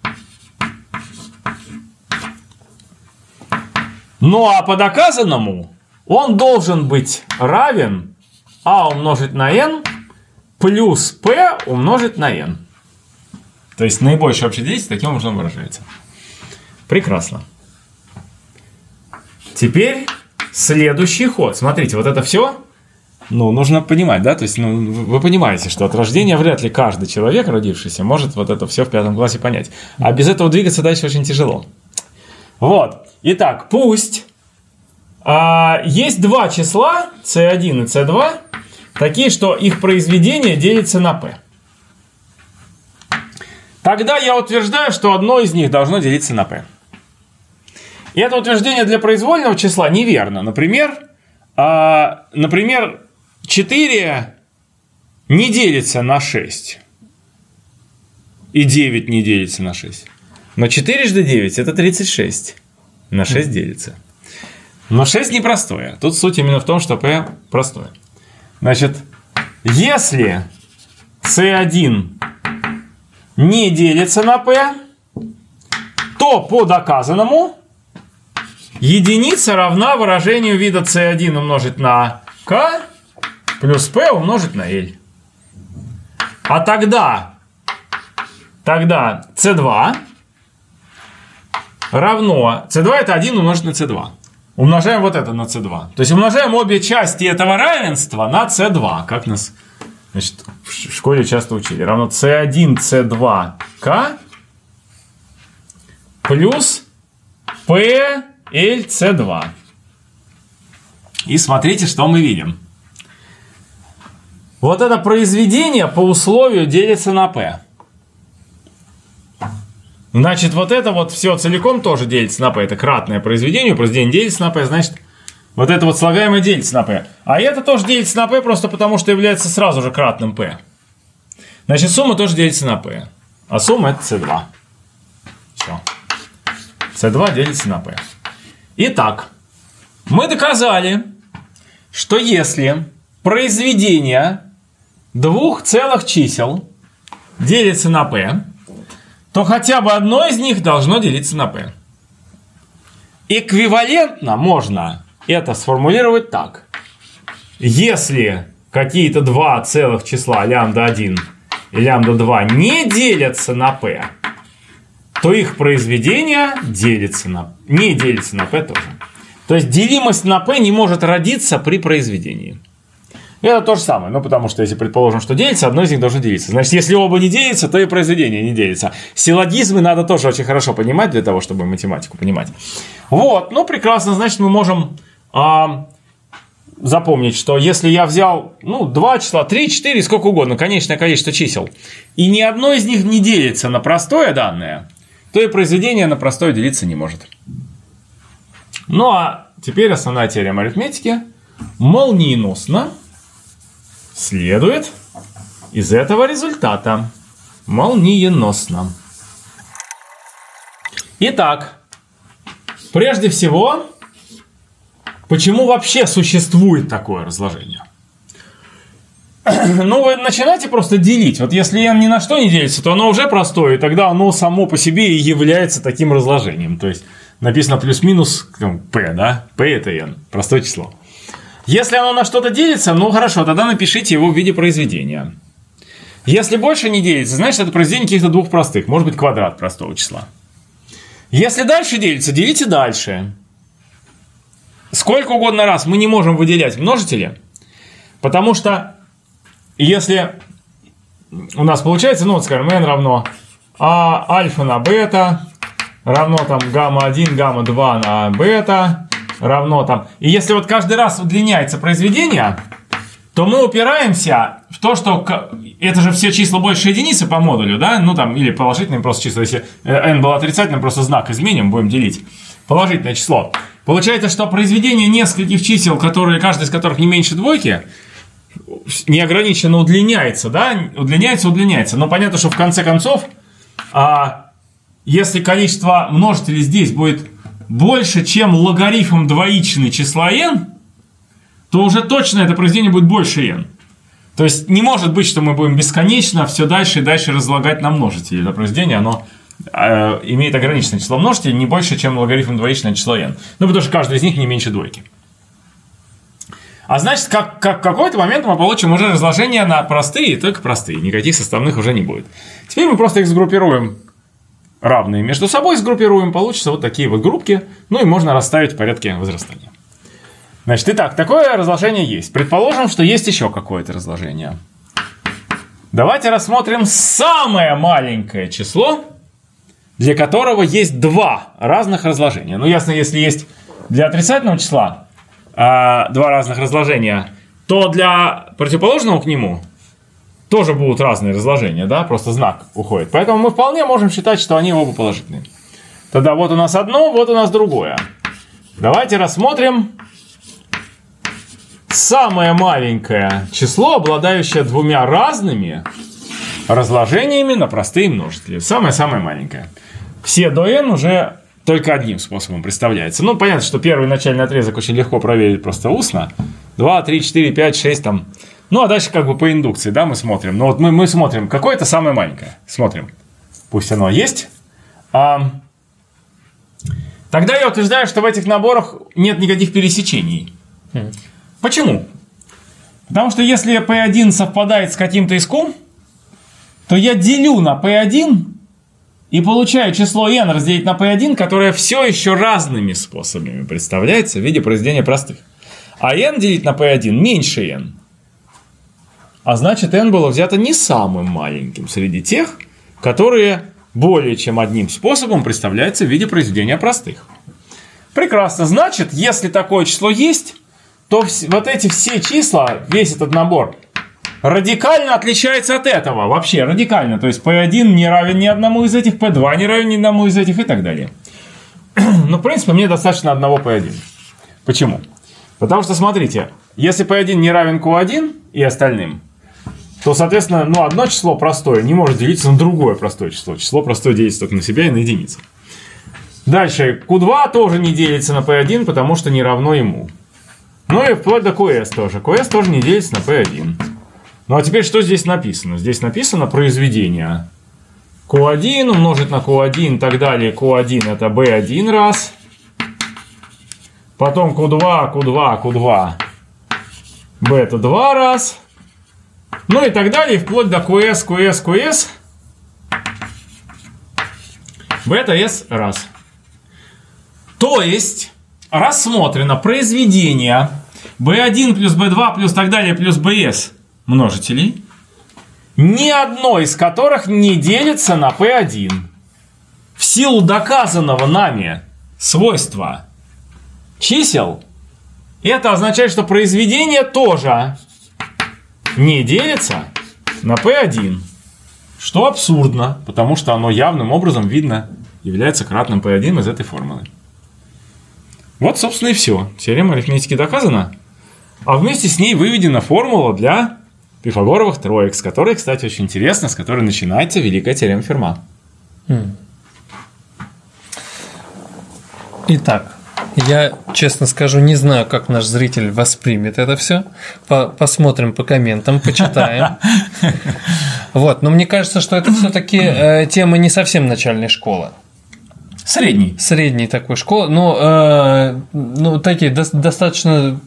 Ну а по доказанному он должен быть равен а умножить на n плюс p умножить на n. То есть наибольший общий делитель таким образом выражается. Прекрасно. Теперь следующий ход. Смотрите, вот это все, ну, нужно понимать, да? То есть, ну, вы понимаете, что от рождения вряд ли каждый человек, родившийся, может вот это все в пятом классе понять. А без этого двигаться дальше очень тяжело. Вот. Итак, пусть а, есть два числа, си один и си два, такие, что их произведение делится на p. Тогда я утверждаю, что одно из них должно делиться на p. И это утверждение для произвольного числа неверно. Например, а, например, четыре не делится на шесть. И девять не делится на шесть. Но четырежды девять это тридцать шесть. На шесть делится. Но шесть непростое. Тут суть именно в том, что p простое. Значит, если си один не делится на p, то по доказанному единица равна выражению вида си один умножить на k плюс p умножить на l. А тогда, тогда си два равно... си два это один умножить на си два. Умножаем вот это на си два. То есть умножаем обе части этого равенства на си два. Как нас, значит, в школе часто учили. Равно си один, си два, k плюс p, l, си два. И смотрите, что мы видим. Вот это произведение по условию делится на p. Значит, вот это вот все целиком тоже делится на p. Это кратное произведение, произведение делится на p, значит, вот это вот слагаемое делится на p. А это тоже делится на p просто потому, что является сразу же кратным p. Значит, сумма тоже делится на p. А сумма это си два. Все. си два делится на p. Итак, Мы доказали, что если произведение двух целых чисел делится на p, то хотя бы одно из них должно делиться на p. Эквивалентно можно это сформулировать так. Если какие-то два целых числа лямбда один и лямбда два не делятся на p, то их произведение делится на, не делится на p тоже. То есть делимость на p не может родиться при произведении. Это то же самое, ну потому что если предположим, что делится, одно из них должно делиться. Значит, если оба не делятся, то и произведение не делится. Силлогизмы надо тоже очень хорошо понимать для того, чтобы математику понимать. Вот, ну прекрасно, значит мы можем а, запомнить, что если я взял ну, два числа, три, четыре, сколько угодно, конечное количество чисел, и ни одно из них не делится на простое данное, то и произведение на простое делиться не может. Ну а теперь основная теорема арифметики молниеносно следует из этого результата. Молниеносно. Итак, прежде всего, почему вообще существует такое разложение? Ну, вы начинаете просто делить. Вот если n ни на что не делится, то оно уже простое, и тогда оно само по себе и является таким разложением. То есть написано плюс-минус p, да? P это n, простое число. Если оно на что-то делится, ну хорошо, тогда напишите его в виде произведения. Если больше не делится, значит это произведение каких-то двух простых, может быть квадрат простого числа. Если дальше делится, делите дальше. Сколько угодно раз мы не можем выделять множители, потому что если у нас получается, ну вот скажем, n равно а альфа на бета, равно там гамма один, гамма два на бета, равно там. И если вот каждый раз удлиняется произведение, то мы упираемся в то, что это же все числа больше единицы по модулю, да? Ну там, или положительные просто числа. Если n было отрицательным, просто знак изменим, будем делить. Положительное число. Получается, что произведение нескольких чисел, которые, каждый из которых не меньше двойки, неограниченно удлиняется, да? Удлиняется, удлиняется. Но понятно, что в конце концов, а, если количество множителей здесь будет больше, чем логарифм двоичный числа n, то уже точно это произведение будет больше n. То есть не может быть, что мы будем бесконечно все дальше и дальше разлагать на множители. Это произведение, оно э, имеет ограниченное число множителей не больше, чем логарифм двоичное число n. Ну, потому что каждый из них не меньше двойки. А значит, как, как в какой-то момент мы получим уже разложение на простые, только простые. Никаких составных уже не будет. Теперь мы просто их сгруппируем. Равные между собой сгруппируем, получится вот такие вот группки, ну и можно расставить в порядке возрастания. Значит, итак, такое разложение есть. Предположим, что есть еще какое-то разложение. Давайте рассмотрим самое маленькое число, для которого есть два разных разложения. Ну, ясно, если есть для отрицательного числа э, два разных разложения, то для противоположного к нему тоже будут разные разложения, да, просто знак уходит. Поэтому мы вполне можем считать, что они оба положительные. Тогда вот у нас одно, вот у нас другое. Давайте рассмотрим самое маленькое число, обладающее двумя разными разложениями на простые множители. Самое-самое маленькое. Все до n уже только одним способом представляется. Ну, понятно, что первый начальный отрезок очень легко проверить просто устно. два, три, четыре, пять, шесть там. Ну, а дальше как бы по индукции, да, мы смотрим. Ну, вот мы, мы смотрим, какое это самое маленькое. Смотрим. Пусть оно есть. А, тогда я утверждаю, что в этих наборах нет никаких пересечений. Mm. Почему? Потому что если пи один совпадает с каким-то из q, то я делю на пи один и получаю число n разделить на пи один, которое все еще разными способами представляется в виде произведения простых. А n делить на пи один меньше n. А значит, n было взято не самым маленьким среди тех, которые более чем одним способом представляются в виде произведения простых. Прекрасно. Значит, если такое число есть, то вот эти все числа, весь этот набор, радикально отличается от этого. Вообще радикально. То есть пи один не равен ни одному из этих, пи два не равен ни одному из этих и так далее. Но, в принципе, мне достаточно одного пи один. Почему? Потому что, смотрите, если пи один не равен q один и остальным, то, соответственно, ну, одно число простое не может делиться на другое простое число. Число простое делится только на себя и на единицу. Дальше, q два тоже не делится на p один, потому что не равно ему. Ну и вплоть до qs тоже. qs тоже не делится на p один. Ну а теперь что здесь написано? Здесь написано произведение. q один умножить на q один и так далее. q один это b один раз. Потом q два, q два, q два. b это два раз. Ну и так далее, вплоть до qs, qs, qs. b это s раз. То есть рассмотрено произведение b один плюс b два плюс так далее плюс bs множителей, ни одно из которых не делится на p один. В силу доказанного нами свойства чисел, это означает, что произведение тоже не делится на p один. Что абсурдно, потому что оно явным образом, видно, является кратным p один из этой формулы. Вот, собственно, и все. Теорема арифметики доказана. А вместе с ней выведена формула для пифагоровых троек, с которой, кстати, очень интересно, с которой начинается великая теорема Ферма. Итак, я, честно скажу, не знаю, как наш зритель воспримет это все. Посмотрим по комментам, почитаем. Вот, но мне кажется, что это все-таки тема не совсем начальной школы. Средний. Средней такой школы. Ну, э, ну такие до, достаточно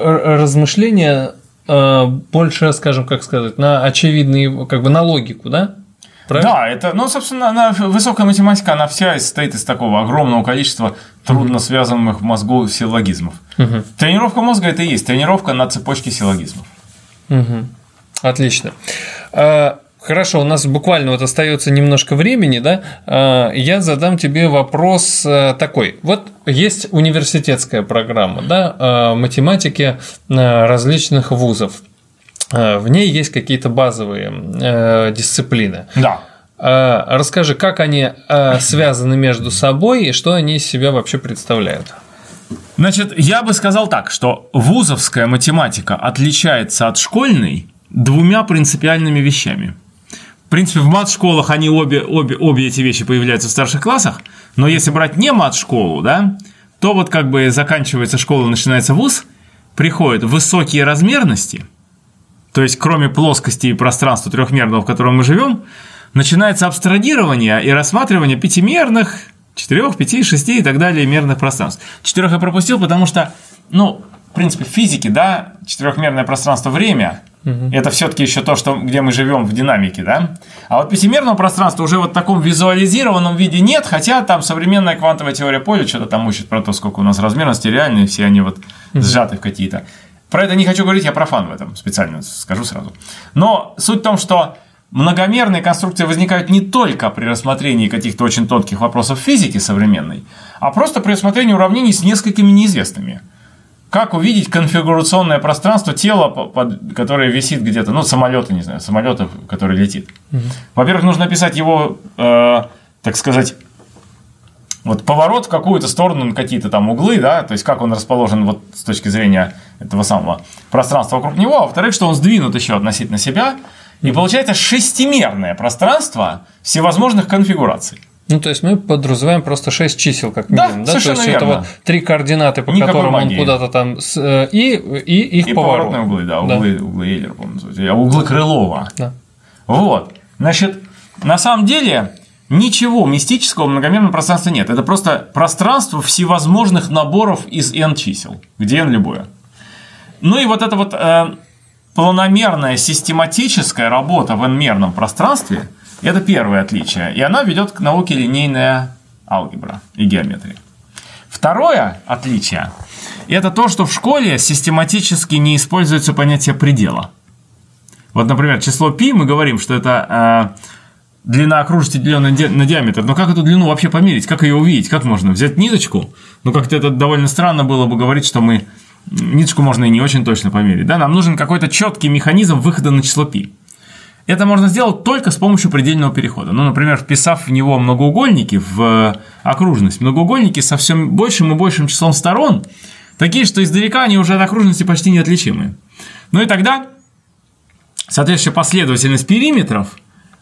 размышления э, больше, скажем, как сказать, на очевидные, как бы на логику, да? Правильно? Да, это, ну, собственно, она, высокая математика, она вся состоит из такого огромного количества трудно связанных в мозгу силлогизмов. Угу. Тренировка мозга – это и есть тренировка на цепочке силлогизмов. Угу. Отлично. Хорошо, у нас буквально вот остается немножко времени, да? Я задам тебе вопрос такой. Вот есть университетская программа, да, математики различных вузов. В ней есть какие-то базовые дисциплины. Да. Расскажи, как они связаны между собой и что они из себя вообще представляют? Значит, я бы сказал так, что вузовская математика отличается от школьной двумя принципиальными вещами. В принципе, в мат-школах они обе, обе, обе эти вещи появляются в старших классах, но если брать не мат-школу, да, то вот как бы заканчивается школа, начинается вуз, приходят высокие размерности, то есть кроме плоскости и пространства трехмерного, в котором мы живем, начинается абстрагирование и рассматривание пятимерных, четырех, пяти, шести и так далее мерных пространств. Четырех я пропустил, потому что, ну, в принципе, в физике, да, четырехмерное пространство-время угу. – это все-таки еще то, что, где мы живем в динамике, да. А вот пятимерного пространства уже вот в таком визуализированном виде нет, хотя там современная квантовая теория поля что-то там учит про то, сколько у нас размерности реальные, все они вот угу. сжаты в какие-то. Про это не хочу говорить, я профан в этом, специально скажу сразу. Но суть в том, что многомерные конструкции возникают не только при рассмотрении каких-то очень тонких вопросов физики современной, а просто при рассмотрении уравнений с несколькими неизвестными. Как увидеть конфигурационное пространство тела, которое висит где-то, ну, самолета, не знаю, самолета, который летит. Угу. Во-первых, нужно описать его, э, так сказать, вот поворот в какую-то сторону, на какие-то там углы, да, то есть как он расположен вот с точки зрения этого самого пространства вокруг него, а во-вторых, что он сдвинут еще относительно себя, и получается шестимерное пространство всевозможных конфигураций. Ну, то есть мы подразумеваем просто шесть чисел, как минимум, да? Да, то есть верно. Это вот три координаты, по Никакой которым магии. Он куда-то там с, и, и их и поворот. поворотные углы, да, углы, да. углы Эйлера, по-моему, углы Крылова. Да. Вот. Значит, на самом деле ничего мистического в многомерном пространстве нет. Это просто пространство всевозможных наборов из n чисел, где n любое. Ну и вот эта вот э, планомерная систематическая работа в n-мерном пространстве – это первое отличие, и она ведет к науке линейная алгебра и геометрия. Второе отличие – это то, что в школе систематически не используется понятие предела. Вот, например, число π, мы говорим, что это э, длина окружности, деленная на диаметр. Но как эту длину вообще померить? Как ее увидеть? Как можно взять ниточку? Ну, как-то это довольно странно было бы говорить, что мы ниточку можно и не очень точно померить. Да? Нам нужен какой-то четкий механизм выхода на число π. Это можно сделать только с помощью предельного перехода. Ну, например, вписав в него многоугольники, в окружность, многоугольники со все большим и большим числом сторон, такие, что издалека они уже от окружности почти неотличимы. Ну и тогда соответствующая последовательность периметров,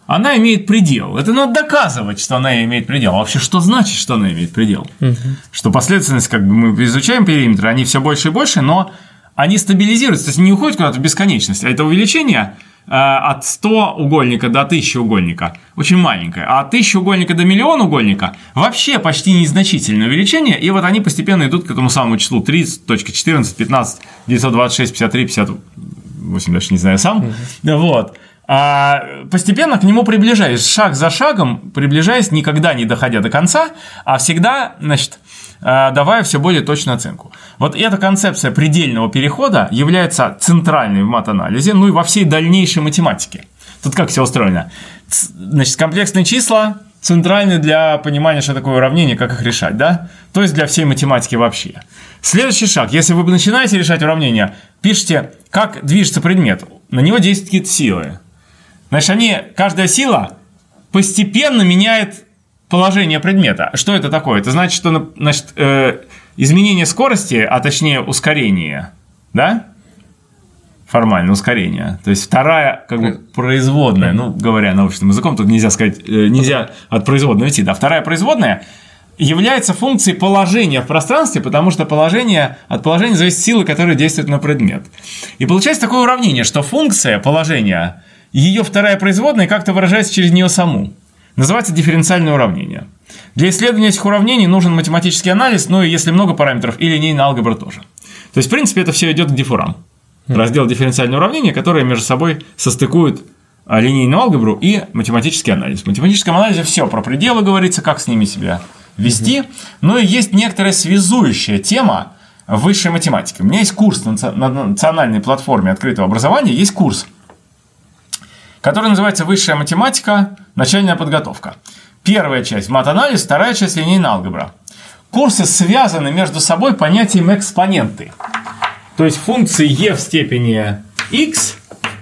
она имеет предел. Это надо доказывать, что она имеет предел. А вообще, что значит, что она имеет предел? Угу. Что последовательность, как бы мы изучаем периметры, они все больше и больше, но они стабилизируются, то есть не уходят куда-то в бесконечность. А это увеличение э, от ста угольника до тысячи угольника очень маленькое. А от тысячи угольника до миллиона угольника вообще почти незначительное увеличение. И вот они постепенно идут к этому самому числу тридцать, четырнадцать, пятнадцать, девятьсот двадцать шесть, пятьдесят три, пятьдесят восемь, даже не знаю сам. Угу. Вот. А постепенно к нему приближаясь, шаг за шагом, приближаясь, никогда не доходя до конца, а всегда, значит, давая все более точную оценку. Вот эта концепция предельного перехода является центральной в мат-анализе, ну и во всей дальнейшей математике. Тут как все устроено? Значит, комплексные числа центральны для понимания, что такое уравнение, как их решать, да? То есть для всей математики вообще. Следующий шаг. Если вы начинаете решать уравнение, пишите, как движется предмет. На него действуют какие-то силы. Значит, они, каждая сила постепенно меняет положение предмета. Что это такое? Это значит, что значит, э, изменение скорости, а точнее ускорение, да? Формально ускорение. То есть вторая как бы производная, ну, говоря научным языком, тут нельзя сказать, э, нельзя от производной уйти, да, вторая производная является функцией положения в пространстве, потому что положение, от положения зависит сила, которая действует на предмет. И получается такое уравнение, что функция положения, ее вторая производная как-то выражается через нее саму. Называется дифференциальное уравнение. Для исследования этих уравнений нужен математический анализ, ну и если много параметров, и линейная алгебра тоже. То есть, в принципе, это все идет к диффурам. Раздел дифференциального уравнения, которые между собой состыкуют линейную алгебру и математический анализ. В математическом анализе все про пределы говорится, как с ними себя вести. Но и есть некоторая связующая тема в высшей математике. У меня есть курс на национальной платформе открытого образования, есть курс, который называется «Высшая математика. Начальная подготовка». Первая часть – мат-анализ, вторая часть – линейная алгебра. Курсы связаны между собой понятием экспоненты. То есть функции e в степени x,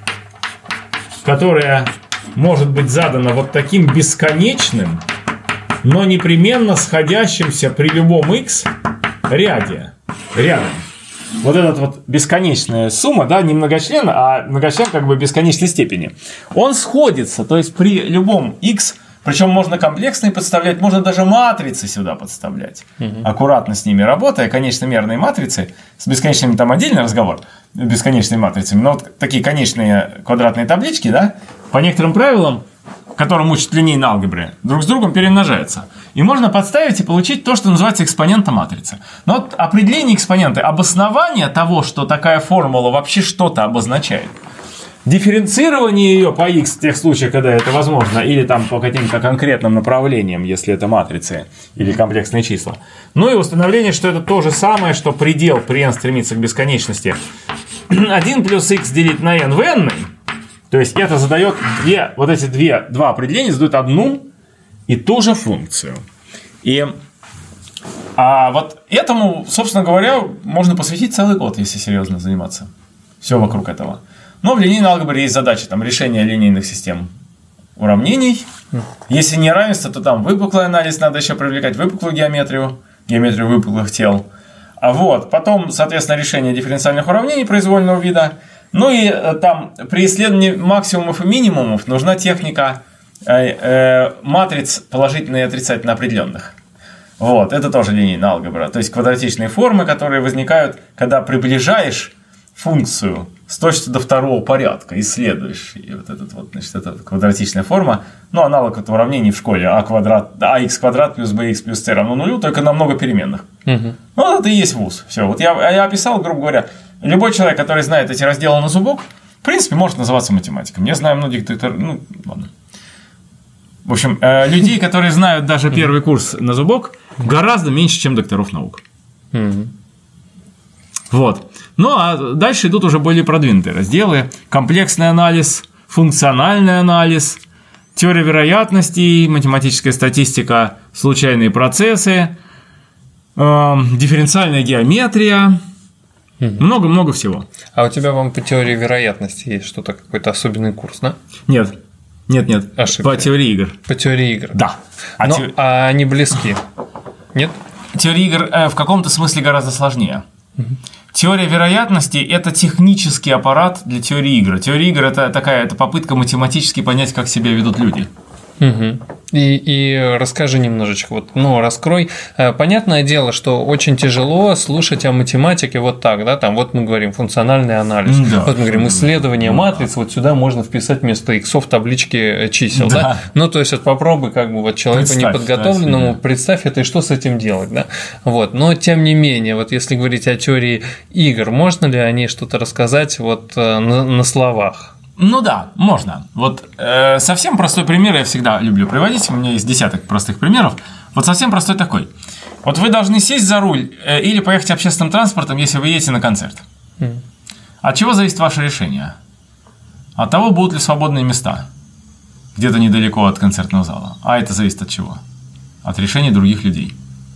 которая может быть задана вот таким бесконечным, но непременно сходящимся при любом x ряде, рядом. Вот эта вот бесконечная сумма, да, не многочлен, а многочлен как бы бесконечной степени. Он сходится, то есть при любом x, причем можно комплексные подставлять, можно даже матрицы сюда подставлять. Угу. Аккуратно с ними работая, конечномерные матрицы, с бесконечными там отдельный разговор, бесконечными матрицами, но вот такие конечные квадратные таблички, да, по некоторым правилам, которым учат линейной алгебры, друг с другом перемножаются. И можно подставить и получить то, что называется экспонента матрицы. Но вот определение экспонента, обоснование того, что такая формула вообще что-то обозначает, дифференцирование ее по x в тех случаях, когда это возможно, или там по каким-то конкретным направлениям, если это матрицы или комплексные числа. Ну и установление, что это то же самое, что предел при n стремится к бесконечности. один плюс x делить на n в n. То есть это задает две, вот эти две, два определения задают одну и ту же функцию. И а вот этому, собственно говоря, можно посвятить целый год, если серьезно заниматься. Все вокруг этого. Но в линейной алгебре есть задача там, решения линейных систем уравнений. Если не равенство, то там выпуклый анализ, надо еще привлекать выпуклую геометрию, геометрию выпуклых тел. А вот, потом, соответственно, решение дифференциальных уравнений произвольного вида. Ну и там при исследовании максимумов и минимумов нужна техника э, э, матриц положительно и отрицательно определенных. Вот, это тоже линейная алгебра. То есть квадратичные формы, которые возникают, когда приближаешь функцию с точностью до второго порядка, исследуешь. И вот этот вот, значит, эта квадратичная форма, ну, аналог этого уравнения в школе, а квадрат, ах квадрат плюс bx плюс c равно нулю, только на много переменных. Угу. Ну, вот это и есть вуз. Все. Вот я, я описал, грубо говоря, любой человек, который знает эти разделы на зубок, в принципе, может называться математиком. Я знаю многих докторов, ну, ладно. В общем, э, людей, которые знают даже первый курс на зубок, гораздо меньше, чем докторов наук. Угу. Вот. Ну, а дальше идут уже более продвинутые разделы. Комплексный анализ, функциональный анализ, теория вероятностей, математическая статистика, случайные процессы, э, дифференциальная геометрия. Много-много всего. А у тебя, вам по теории вероятности есть что-то, какой-то особенный курс, да? Нет. Нет, нет. Ошибка. По теории игр. По теории игр. Да. А, Но, те... а они близки? Нет? Теория игр э, в каком-то смысле гораздо сложнее. Теория вероятности – это технический аппарат для теории игр. Теория игр – это такая это попытка математически понять, как себя ведут люди. Угу. И, и расскажи немножечко, вот, ну, раскрой. Понятное дело, что очень тяжело слушать о математике вот так, да, там вот мы говорим функциональный анализ, да. Вот мы говорим исследование матриц, вот сюда можно вписать вместо иксов таблички чисел, да. Да? Ну, то есть вот попробуй как бы вот человеку представь, неподготовленному да, представь это и что с этим делать, да. Вот, но тем не менее, вот если говорить о теории игр, можно ли о ней что-то рассказать вот на, на словах? Ну да, можно. Вот э, совсем простой пример я всегда люблю приводить. У меня есть десяток простых примеров. Вот совсем простой такой. Вот вы должны сесть за руль э, или поехать общественным транспортом, если вы едете на концерт. Mm. От чего зависит ваше решение? От того, будут ли свободные места где-то недалеко от концертного зала. А это зависит от чего? От решения других людей.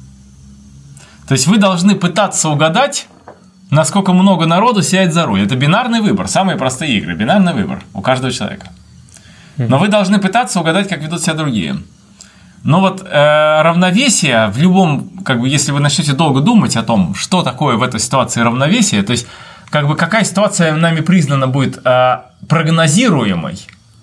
То есть вы должны пытаться угадать, насколько много народу сядет за руль. Это бинарный выбор, самые простые игры. Бинарный выбор у каждого человека. Но вы должны пытаться угадать, как ведут себя другие. Но вот э, равновесие в любом, как бы, если вы начнете долго думать о том, что такое в этой ситуации равновесие, то есть, как бы, какая ситуация нами признана будет э, прогнозируемой,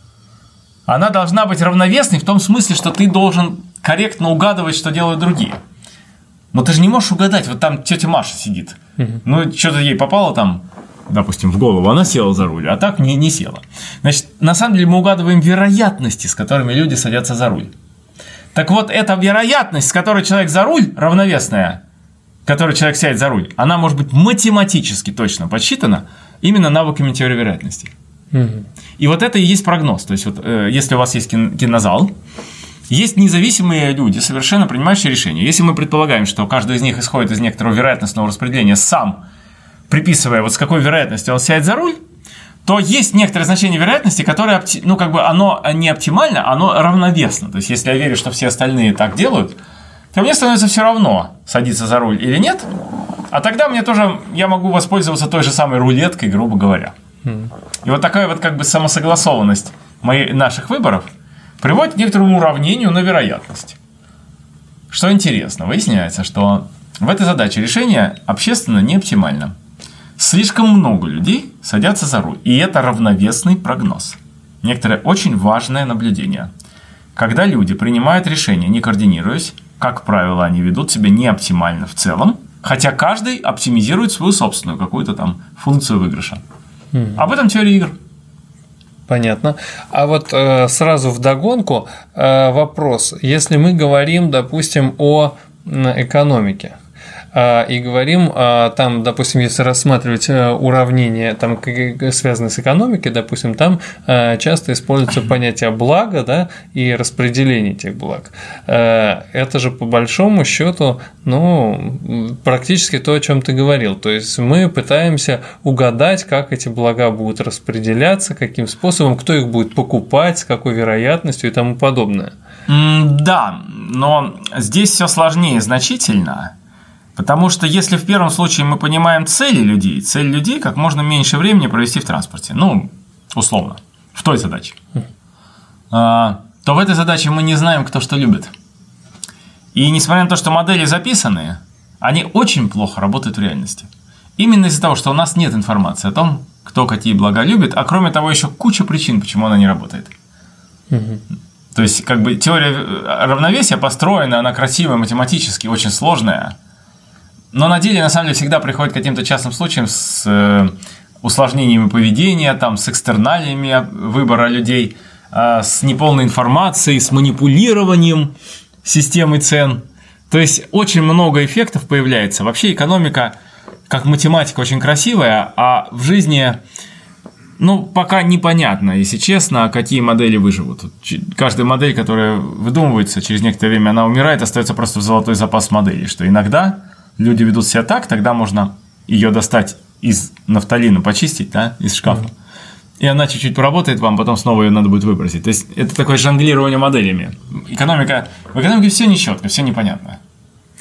она должна быть равновесной в том смысле, что ты должен корректно угадывать, что делают другие. Но ты же не можешь угадать, вот там тетя Маша сидит. Uh-huh. Ну, что-то ей попало там, допустим, в голову, она села за руль, а так не, не села. Значит, на самом деле мы угадываем вероятности, с которыми люди садятся за руль. Так вот, эта вероятность, с которой человек за руль, равновесная, которой человек сядет за руль, она может быть математически точно подсчитана именно навыками теории вероятностей. Uh-huh. И вот это и есть прогноз. То есть, вот, э, если у вас есть кинозал, есть независимые люди, совершенно принимающие решения. Если мы предполагаем, что каждый из них исходит из некоторого вероятностного распределения, сам приписывая, вот с какой вероятностью он сядет за руль, то есть некоторое значение вероятности, которое, ну, как бы оно не оптимально, оно равновесно. То есть, если я верю, что все остальные так делают, то мне становится все равно, садиться за руль или нет, а тогда мне тоже, я могу воспользоваться той же самой рулеткой, грубо говоря. Mm. И вот такая вот как бы самосогласованность моих, наших выборов приводит к некоторому уравнению на вероятность. Что интересно, выясняется, что в этой задаче решение общественно не оптимально. Слишком много людей садятся за руль, и это равновесный прогноз. Некоторое очень важное наблюдение. Когда люди принимают решения, не координируясь, как правило, они ведут себя не оптимально в целом, хотя каждый оптимизирует свою собственную какую-то там функцию выигрыша. Mm. Об этом теория игр. Понятно. А вот э, сразу вдогонку э, вопрос. Если мы говорим, допустим, о экономике, э, и говорим, э, там, допустим, если рассматривать э, уравнения, там, связанные с экономикой, допустим, там э, часто используется понятие блага, да, и распределение этих благ. Э, это же по большому счету, ну, практически то, о чем ты говорил. То есть мы пытаемся угадать, как эти блага будут распределяться, каким способом, кто их будет покупать, с какой вероятностью и тому подобное. Да, но здесь все сложнее значительно, потому что если в первом случае мы понимаем цели людей, цель людей как можно меньше времени провести в транспорте, ну, условно, в той задаче, то в этой задаче мы не знаем, кто что любит. И несмотря на то, что модели записаны, они очень плохо работают в реальности. Именно из-за того, что у нас нет информации о том, кто какие блага любит, а кроме того, еще куча причин, почему она не работает. Угу. То есть, как бы теория равновесия построена, она красивая, математически, очень сложная, но на деле, на самом деле, всегда приходит к каким-то частным случаям с усложнениями поведения, там, с экстерналиями выбора людей, с неполной информацией, с манипулированием системы цен. То есть очень много эффектов появляется. Вообще экономика, как математика, очень красивая, а в жизни, ну, пока непонятно, если честно, какие модели выживут. Каждая модель, которая выдумывается, через некоторое время она умирает, остается просто в золотой запас моделей, что иногда люди ведут себя так, тогда можно ее достать из нафталина, почистить, да, из шкафа. Mm-hmm. И она чуть-чуть поработает вам, потом снова ее надо будет выбросить. То есть это такое жонглирование моделями. Экономика, в экономике все нечетко, все непонятно.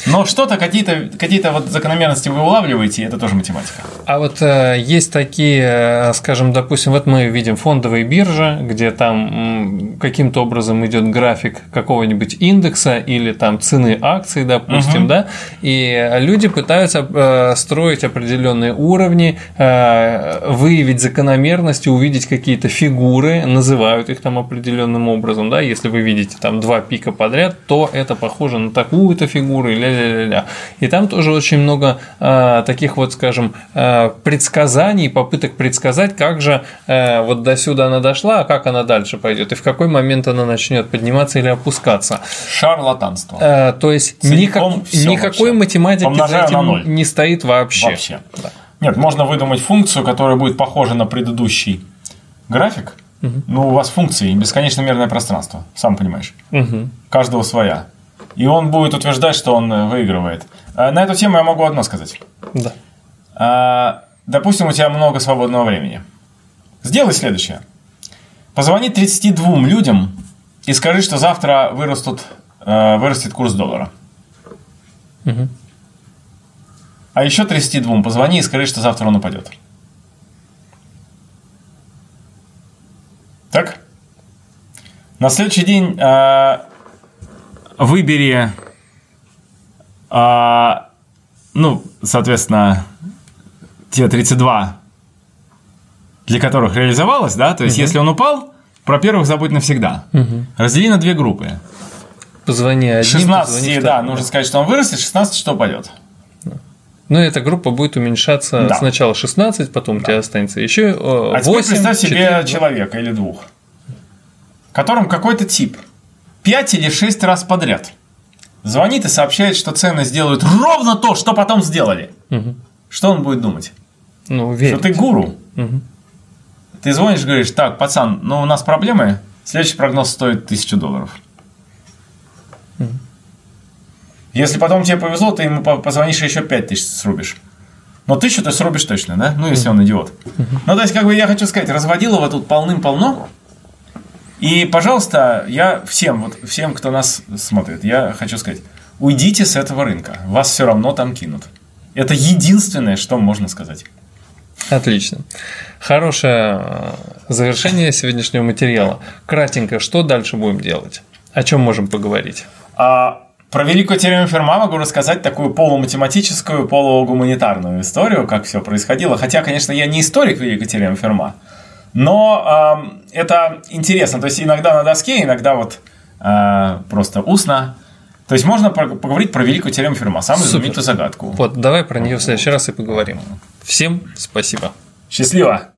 Но что-то, какие-то, какие-то вот закономерности вы улавливаете, и это тоже математика. А вот э, есть такие, скажем, допустим, вот мы видим фондовые биржи, где там м, каким-то образом идет график какого-нибудь индекса или там цены акций, допустим, угу. да, и люди пытаются э, строить определенные уровни, э, выявить закономерности, увидеть какие-то фигуры, называют их там определенным образом, да, если вы видите там два пика подряд, то это похоже на такую-то фигуру, ля-ля-ля-ля. И там тоже очень много э, таких вот, скажем, э, предсказаний, попыток предсказать, как же э, вот до сюда она дошла, а как она дальше пойдет, и в какой момент она начнет подниматься или опускаться. Шарлатанство. Э, то есть никак, никакой вообще. математики за этим не стоит вообще. Вообще. Да. Нет, можно выдумать функцию, которая будет похожа на предыдущий график. Угу. Но у вас функции бесконечно мерное пространство, сам понимаешь. Угу. Каждого своя. И он будет утверждать, что он выигрывает. На эту тему я могу одно сказать. Да. Допустим, у тебя много свободного времени. Сделай следующее. Позвони тридцати двум людям и скажи, что завтра вырастут, вырастет курс доллара. Угу. А еще тридцати двум позвони и скажи, что завтра он упадет. Так? На следующий день э, выбери, э, ну, соответственно, те тридцать два, для которых реализовалось, да, то есть, угу. если он упал, про первых забудь навсегда. Угу. Раздели на две группы. Позвони одним, шестнадцать, позвони да, нужно сказать, что он вырастет, шестнадцать, что упадет. Ну, эта группа будет уменьшаться, да. Сначала шестнадцать, потом да. у тебя останется еще восемь. А теперь представь себе четыре, человека или двух, которым какой-то тип пять или шесть раз подряд звонит и сообщает, что цены сделают ровно то, что потом сделали. Угу. Что он будет думать? Ну, верить. Что ты гуру. Угу. Ты звонишь и говоришь: так, пацан, ну у нас проблемы, следующий прогноз стоит тысячу долларов. Угу. Если потом тебе повезло, ты ему позвонишь и еще пять тысяч срубишь. Но тысячу ты срубишь точно, да? Ну, если он идиот. Ну, то есть, как бы я хочу сказать, разводилово тут полным-полно. И, пожалуйста, я всем, вот всем, кто нас смотрит, я хочу сказать, уйдите с этого рынка. Вас все равно там кинут. Это единственное, что можно сказать. Отлично. Хорошее завершение сегодняшнего материала. Кратенько, что дальше будем делать? О чем можем поговорить? А... Про великую теорему Ферма могу рассказать такую полуматематическую, полугуманитарную историю, как все происходило. Хотя, конечно, я не историк великой теоремы Ферма, но э, это интересно. То есть, иногда на доске, иногда вот э, просто устно. То есть, можно поговорить про великую теорему Ферма, самую знаменитую загадку. Вот, давай про нее в следующий раз и поговорим. Всем спасибо. Счастливо!